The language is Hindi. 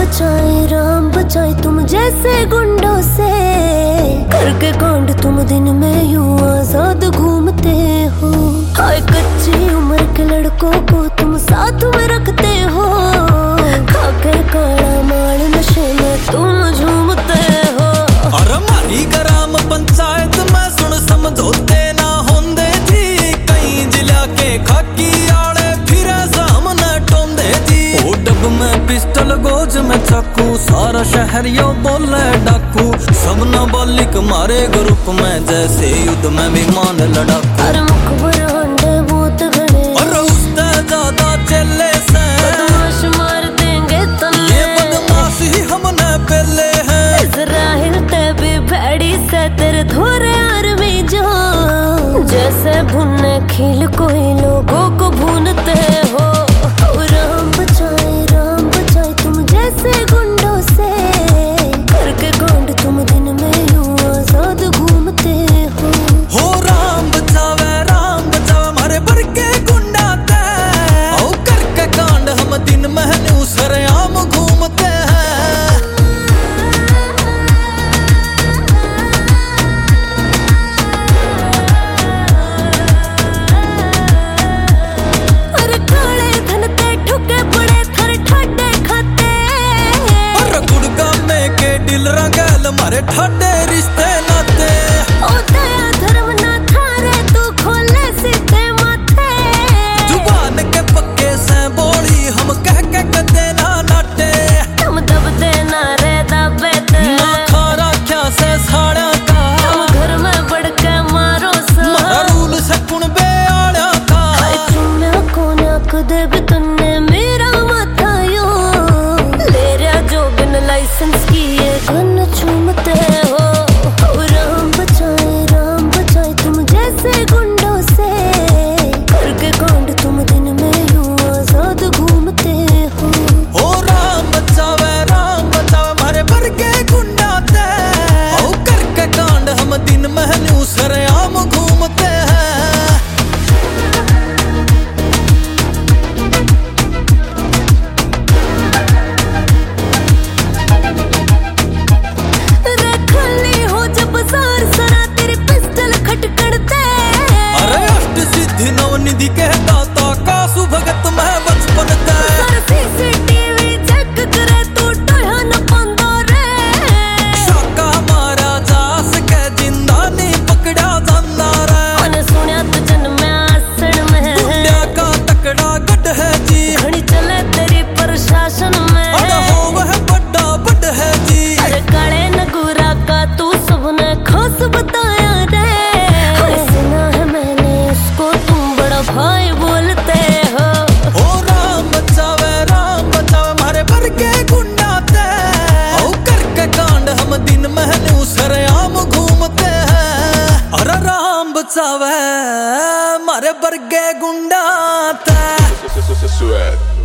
राम बचाए तुम जैसे गुंडों से। करके कांड तुम दिन में यूं आजाद घूमते हो। हाय कच्ची उम्र के लड़कों को तुम साथ में रखते हो। खाके काला माल नशे में तुम झूमते हो। और हमारी ग्राम पंचायत में सुन समझौते ना होंदे जी। कई जिला के खाकी आले फिर सामने टोंदे जी। ओ डब में पिस्टल गोज में चाकू सारा शहर यो बोले डाकू। सब नाबालिग मारे ग्रुप में जैसे युद्ध में विमान लड़ाकू। अरे मुखबर हंडे बहुत घने और उससे ज्यादा चले से बदमाश मार देंगे तन्ने। ये बदमाश ही हमने पहले हैं। इज़राइल ते भी भैड़ी से तेरे धोरे आर्मी जो। जैसे भुनने खील कोई लोगों को भूनते हो। राम बचाए तुम जैसे गुंडों से। करके कांड तुम दिन में यूं आजाद घूमते हो। हो राम बचावे मारे भर के गुंडा ते। ओ करके कांड हम दिन में न्यू सरेआम घूमते हैं। अरे काले धन ते ठुके पड़े थर ठाडे खाते। और गुड़गा में के दिल रंगल मारे ठाडे रिश्ते नाते। ओ दया धर्म ना थारे तू खोले सीधे माथे। जुबान के पक्के से बोली हम कह के कदे ना नाटे। तुम दबते ना रे दबते ना खारा क्या से साड़ा का। तुम घर में बढ़ के मारो सा। मारा रूल से कुण बे आड़ा का। चुम्या को नाक दे भी तुमने मेरा माथा यो। ले रहा जो बिन लाइसेंस की ये गन चूमते हो। राम बचाए तुम जैसे गुंडों से। करके कांड तुम दिन में यूं आजाद घूमते हो। ओ राम बचावे मारे भर के गुंडा ते। ओ करके कांड हम दिन में न्यू सरेआम घूमते हैं। रे खाली हो जब बाजार सरा तेरी पिस्टल खटखड़ते। अरे अष्ट सिद्धि नवनिधि के दाता कासु भगत में बचपन दे। सीसीटीवी चेक करे तू टोया न पांदा रे। शाका मारा जास के जिंदा नहीं पकड़ा जांदा रे। मन सुनिया तू जन्म आसण में। गुंडा का तकड़ा गढ़ है जी। घड़ी चले तेरी प्रशासन में। अरे हो वह बड़ा बड़ है जी। अरे काले नगूरा का तू सबने खास बताया रे। सुना है मैंने उसको तुम बड़ा भाई बोलते हो। ओ राम बचावे मारे भर के गुंडा ते। ओ करके कांड हम दिन में न्यू सरेआम घूमते हैं। अरे राम बचावे मारे भर के गुंडा ते।